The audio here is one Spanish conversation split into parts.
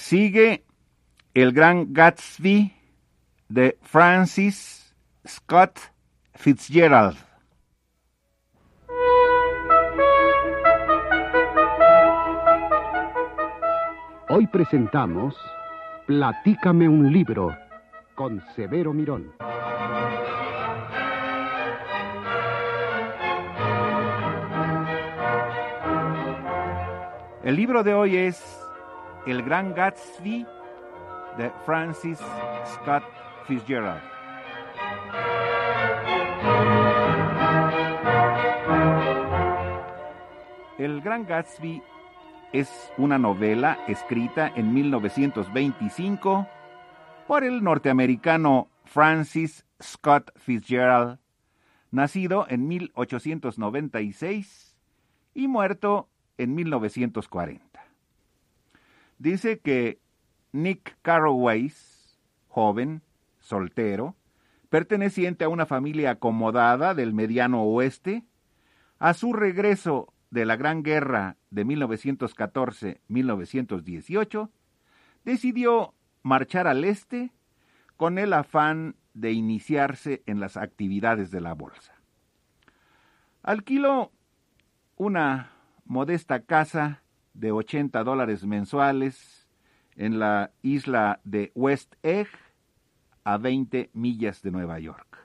Sigue El Gran Gatsby de Francis Scott Fitzgerald. Hoy presentamos Platícame un libro con Severo Mirón. El libro de hoy es El Gran Gatsby de Francis Scott Fitzgerald. El Gran Gatsby es una novela escrita en 1925 por el norteamericano Francis Scott Fitzgerald, nacido en 1896 y muerto en 1940. Dice que Nick Carraway, joven, soltero, perteneciente a una familia acomodada del mediano oeste, a su regreso de la Gran Guerra de 1914-1918, decidió marchar al este con el afán de iniciarse en las actividades de la bolsa. Alquiló una modesta casa de $80 mensuales en la isla de West Egg, a 20 millas de Nueva York.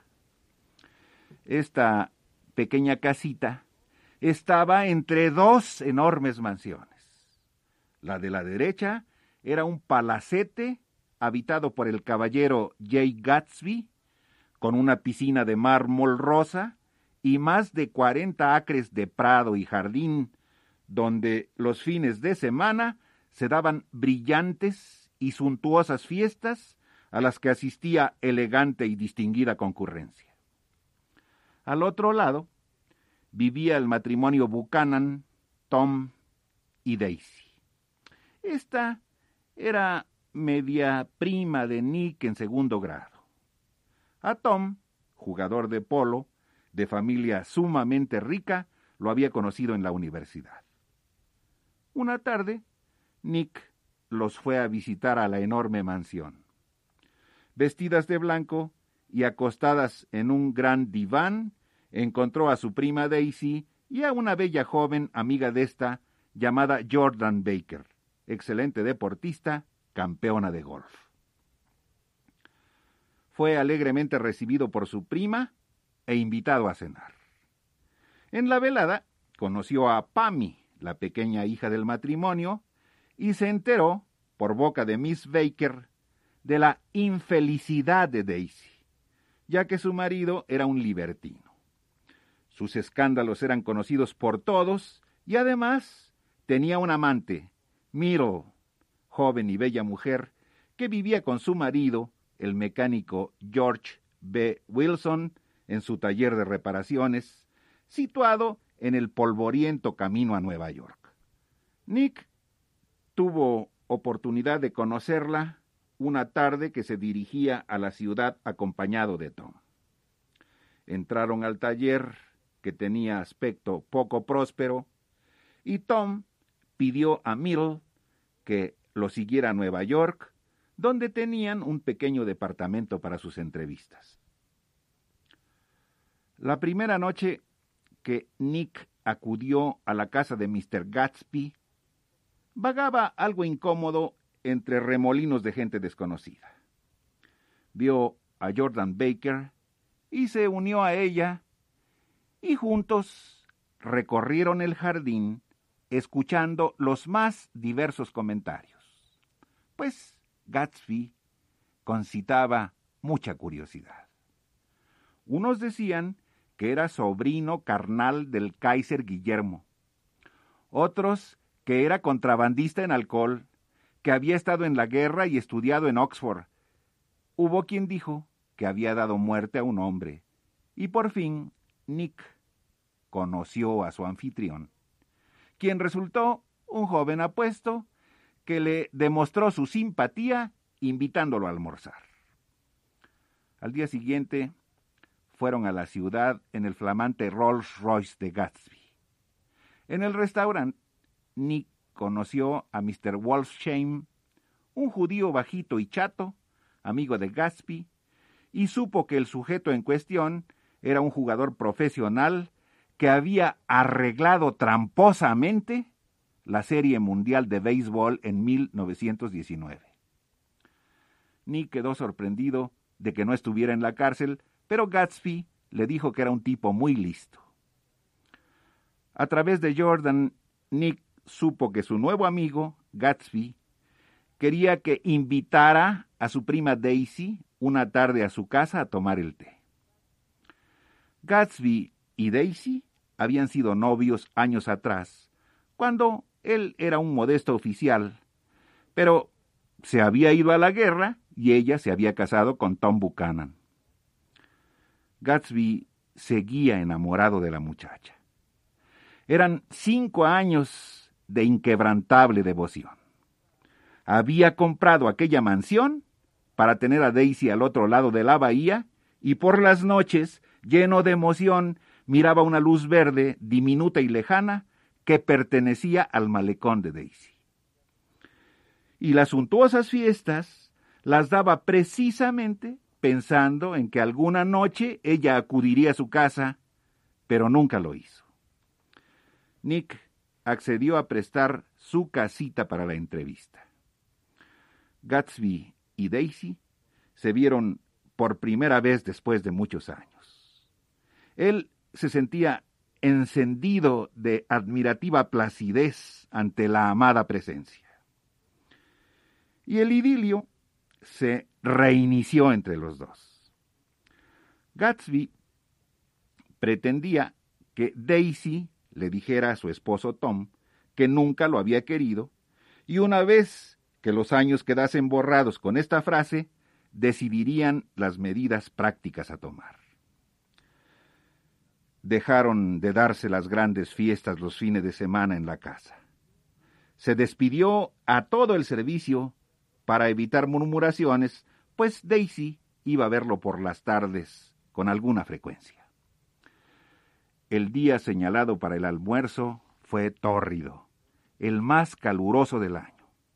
Esta pequeña casita estaba entre dos enormes mansiones. La de la derecha era un palacete habitado por el caballero J. Gatsby, con una piscina de mármol rosa y más de 40 acres de prado y jardín, donde los fines de semana se daban brillantes y suntuosas fiestas a las que asistía elegante y distinguida concurrencia. Al otro lado vivía el matrimonio Buchanan, Tom y Daisy. Esta era media prima de Nick en segundo grado. A Tom, jugador de polo, de familia sumamente rica, lo había conocido en la universidad. Una tarde, Nick los fue a visitar a la enorme mansión. Vestidas de blanco y acostadas en un gran diván, encontró a su prima Daisy y a una bella joven amiga de esta, llamada Jordan Baker, excelente deportista, campeona de golf. Fue alegremente recibido por su prima e invitado a cenar. En la velada conoció a Pammy, la pequeña hija del matrimonio, y se enteró, por boca de Miss Baker, de la infelicidad de Daisy, ya que su marido era un libertino. Sus escándalos eran conocidos por todos y además tenía un amante, Myrtle, joven y bella mujer, que vivía con su marido, el mecánico George B. Wilson, en su taller de reparaciones, situado en el polvoriento camino a Nueva York. Nick tuvo oportunidad de conocerla una tarde que se dirigía a la ciudad acompañado de Tom. Entraron al taller, que tenía aspecto poco próspero, y Tom pidió a Myrtle que lo siguiera a Nueva York, donde tenían un pequeño departamento para sus entrevistas. La primera noche que Nick acudió a la casa de Mr. Gatsby, vagaba algo incómodo entre remolinos de gente desconocida. Vio a Jordan Baker y se unió a ella, y juntos recorrieron el jardín escuchando los más diversos comentarios, pues Gatsby concitaba mucha curiosidad. Unos decían que era sobrino carnal del Kaiser Guillermo, otros que era contrabandista en alcohol, que había estado en la guerra y estudiado en Oxford. Hubo quien dijo que había dado muerte a un hombre, y por fin Nick conoció a su anfitrión, quien resultó un joven apuesto que le demostró su simpatía invitándolo a almorzar. Al día siguiente fueron a la ciudad en el flamante Rolls Royce de Gatsby. En el restaurante, Nick conoció a Mr. Wolfsheim, un judío bajito y chato, amigo de Gatsby, y supo que el sujeto en cuestión era un jugador profesional que había arreglado tramposamente la Serie Mundial de Béisbol en 1919. Nick quedó sorprendido de que no estuviera en la cárcel, pero Gatsby le dijo que era un tipo muy listo. A través de Jordan, Nick supo que su nuevo amigo, Gatsby, quería que invitara a su prima Daisy una tarde a su casa a tomar el té. Gatsby y Daisy habían sido novios años atrás, cuando él era un modesto oficial, pero se había ido a la guerra y ella se había casado con Tom Buchanan. Gatsby seguía enamorado de la muchacha. Eran 5 años de inquebrantable devoción. Había comprado aquella mansión para tener a Daisy al otro lado de la bahía y por las noches, lleno de emoción, miraba una luz verde diminuta y lejana que pertenecía al malecón de Daisy. Y las suntuosas fiestas las daba precisamente pensando en que alguna noche ella acudiría a su casa, pero nunca lo hizo. Nick accedió a prestar su casita para la entrevista. Gatsby y Daisy se vieron por primera vez después de muchos años. Él se sentía encendido de admirativa placidez ante la amada presencia. Y el idilio se reinició entre los dos. Gatsby pretendía que Daisy le dijera a su esposo Tom que nunca lo había querido, y una vez que los años quedasen borrados con esta frase, decidirían las medidas prácticas a tomar. Dejaron de darse las grandes fiestas los fines de semana en la casa. Se despidió a todo el servicio para evitar murmuraciones, pues Daisy iba a verlo por las tardes con alguna frecuencia. El día señalado para el almuerzo fue tórrido, el más caluroso del año.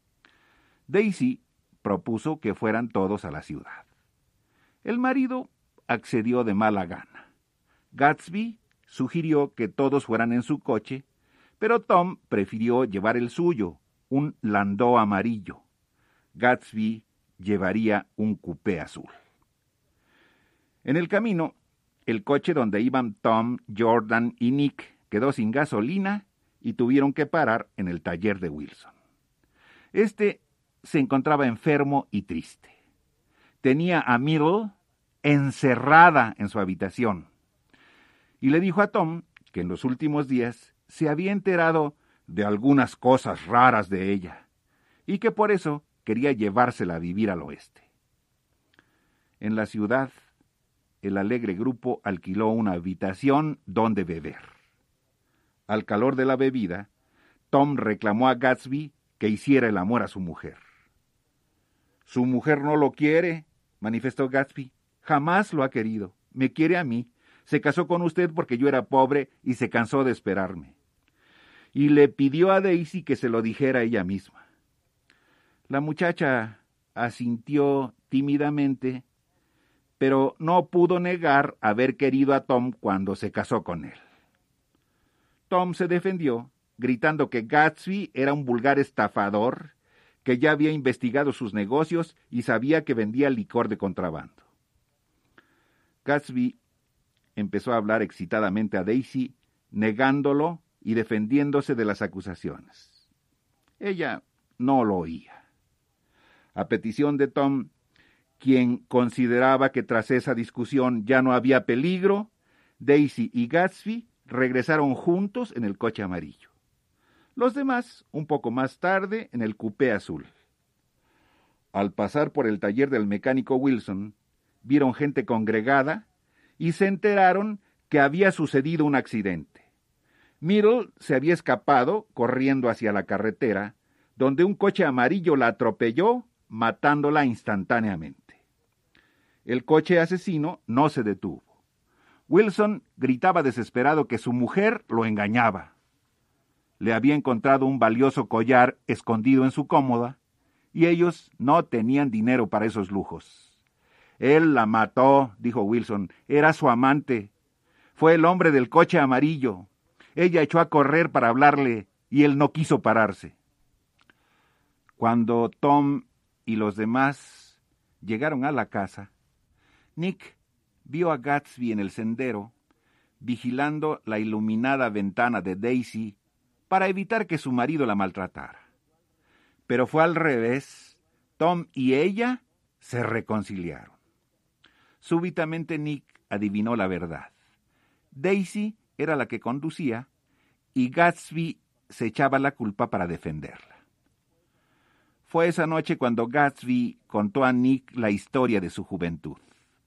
Daisy propuso que fueran todos a la ciudad. El marido accedió de mala gana. Gatsby sugirió que todos fueran en su coche, pero Tom prefirió llevar el suyo, un landó amarillo. Gatsby llevaría un coupé azul. En el camino, el coche donde iban Tom, Jordan y Nick quedó sin gasolina y tuvieron que parar en el taller de Wilson. Este se encontraba enfermo y triste. Tenía a Myrtle encerrada en su habitación y le dijo a Tom que en los últimos días se había enterado de algunas cosas raras de ella y que por eso quería llevársela a vivir al oeste. En la ciudad, el alegre grupo alquiló una habitación donde beber. Al calor de la bebida, Tom reclamó a Gatsby que hiciera el amor a su mujer. «Su mujer no lo quiere», manifestó Gatsby. «Jamás lo ha querido. Me quiere a mí. Se casó con usted porque yo era pobre y se cansó de esperarme». Y le pidió a Daisy que se lo dijera ella misma. La muchacha asintió tímidamente, pero no pudo negar haber querido a Tom cuando se casó con él. Tom se defendió, gritando que Gatsby era un vulgar estafador, que ya había investigado sus negocios y sabía que vendía licor de contrabando. Gatsby empezó a hablar excitadamente a Daisy, negándolo y defendiéndose de las acusaciones. Ella no lo oía. A petición de Tom, quien consideraba que tras esa discusión ya no había peligro, Daisy y Gatsby regresaron juntos en el coche amarillo. Los demás, un poco más tarde, en el coupé azul. Al pasar por el taller del mecánico Wilson, vieron gente congregada y se enteraron que había sucedido un accidente. Myrtle se había escapado corriendo hacia la carretera, donde un coche amarillo la atropelló, matándola instantáneamente. El coche asesino no se detuvo. Wilson gritaba desesperado que su mujer lo engañaba. Le había encontrado un valioso collar escondido en su cómoda y ellos no tenían dinero para esos lujos. Él la mató, dijo Wilson, era su amante. Fue el hombre del coche amarillo. Ella echó a correr para hablarle y él no quiso pararse. Cuando Tom y los demás llegaron a la casa, Nick vio a Gatsby en el sendero, vigilando la iluminada ventana de Daisy para evitar que su marido la maltratara. Pero fue al revés. Tom y ella se reconciliaron. Súbitamente Nick adivinó la verdad. Daisy era la que conducía y Gatsby se echaba la culpa para defenderla. Fue esa noche cuando Gatsby contó a Nick la historia de su juventud.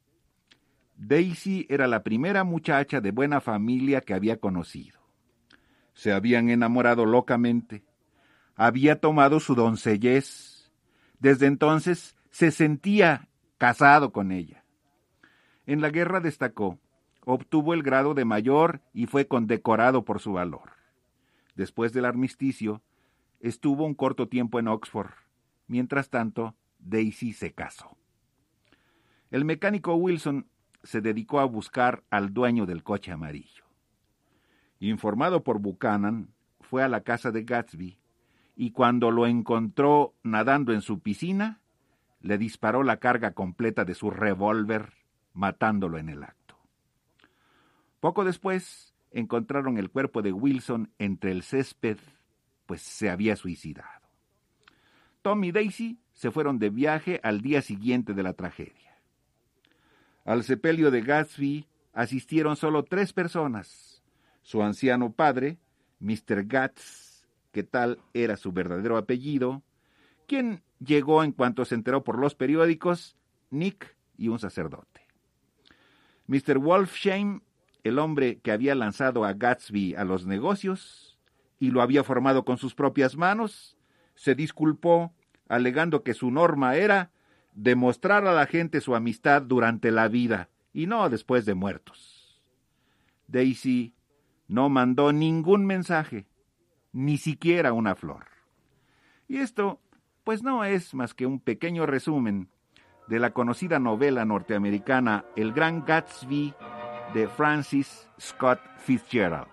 Daisy era la primera muchacha de buena familia que había conocido. Se habían enamorado locamente. Había tomado su doncellez. Desde entonces se sentía casado con ella. En la guerra destacó, obtuvo el grado de mayor y fue condecorado por su valor. Después del armisticio, estuvo un corto tiempo en Oxford. Mientras tanto, Daisy se casó. El mecánico Wilson se dedicó a buscar al dueño del coche amarillo. Informado por Buchanan, fue a la casa de Gatsby y cuando lo encontró nadando en su piscina, le disparó la carga completa de su revólver, matándolo en el acto. Poco después, encontraron el cuerpo de Wilson entre el césped, pues se había suicidado. Tom y Daisy se fueron de viaje al día siguiente de la tragedia. Al sepelio de Gatsby asistieron solo 3 personas. Su anciano padre, Mr. Gatz, que tal era su verdadero apellido, quien llegó en cuanto se enteró por los periódicos, Nick y un sacerdote. Mr. Wolfsheim, el hombre que había lanzado a Gatsby a los negocios y lo había formado con sus propias manos, se disculpó, alegando que su norma era demostrar a la gente su amistad durante la vida y no después de muertos. Daisy no mandó ningún mensaje, ni siquiera una flor. Y esto, pues no es más que un pequeño resumen de la conocida novela norteamericana El Gran Gatsby de Francis Scott Fitzgerald.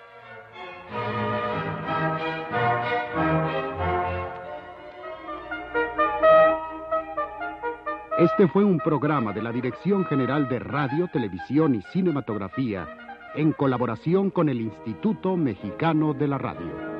Este fue un programa de la Dirección General de Radio, Televisión y Cinematografía en colaboración con el Instituto Mexicano de la Radio.